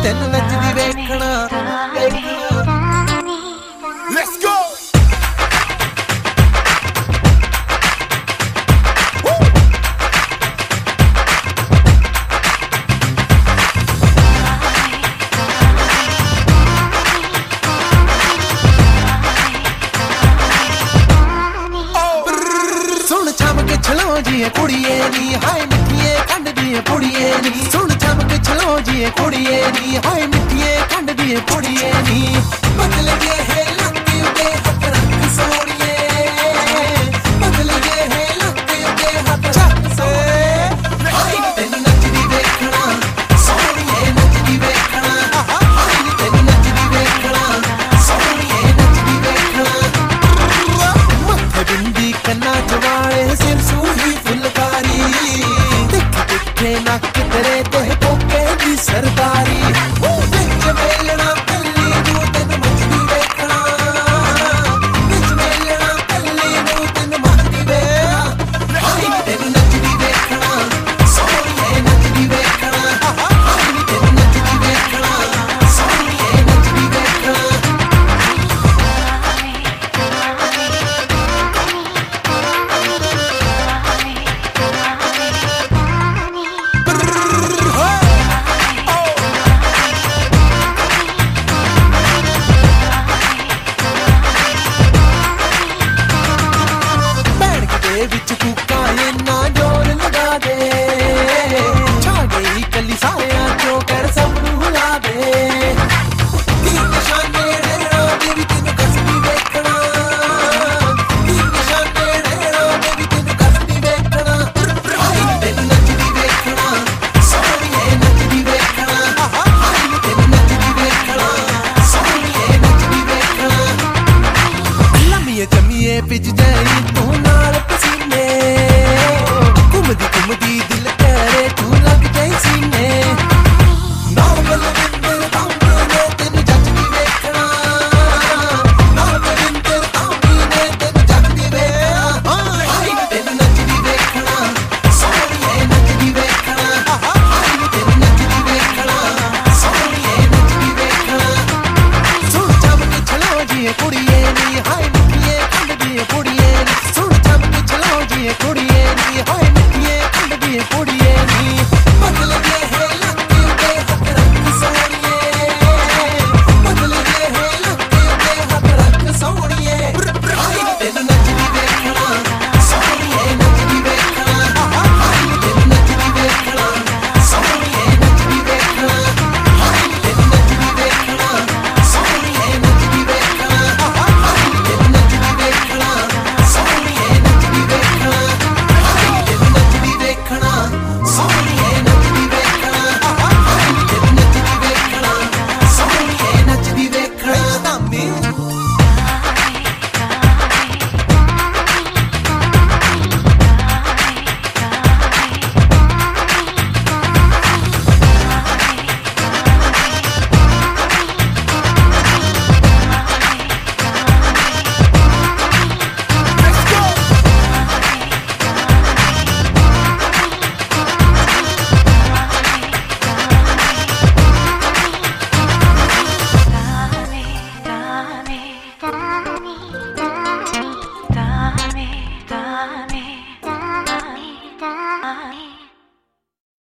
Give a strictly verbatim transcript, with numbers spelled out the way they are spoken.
ਤੈਨੂੰ ਨੱਚਦੀ ਵੇਖਣਾ। Let's go छलो जिए कुड़िए नी हाय मिठिए खंड दिए पुड़िए नी सुन चमक छलो जिए कुड़िए नी हाय मिठिए खंड दिए पुड़िए नी बदल गए है लत्ती उदे हक रंग सोड़िए बदल गए है लत्ती उदे हक रंग से हाय तेन नचदी देखना सोड़िए नचदी देखना हाय तेन नचदी देखना सोड़िए नचदी देखना मथे बिंदी कन्ना जवाले सिर नक तेरे ते पोके दी सरदारी बिच मेलना कल्ली नू तेन मचदी वेखना बिच मेलना कल्ली नू तेन मचदी वेखना हाय तेन नचदी वेखना सोहणीए नचदी वेखना हाय तेन नचदी वेखना सोहणीए नचदी वेखना। विच कूका इन्ना जोर लगा दे छा गई कली सारियां क्यों कर सब नू हिला दे तीर निशाने नैना दे भी तेनू कसदी वेखना तीर निशाने नैना दे भी तेनू कसदी वेखना हाय तेनू नचदी वेखना सोहणीए नचदी वेखना हाय तेनू नचदी वेखना सोहणीए नचदी वेखना। लम्मीए जम्मीए पिज जाई तू नाल घुमदी घुमदी दिल करे तू लग जाई सीने नाल बलविंदर तांबी ने तेनू जचदी वेखना नाल बलविंदर तांबी ने तेनू जचदी वेखना हाय तेनू नचदी वेखना सोहणीए नचदी वेखना हाय तेनू नचदी वेखना सोहणीए नचदी वेखना। सुन चमक छलो जिए कुड़िए नी हाय मिठिए खंड दिए पुड़िए नी सुन चमक छलो जिए कुड़िए नी हाय मिठिए खंड दिए पुड़िए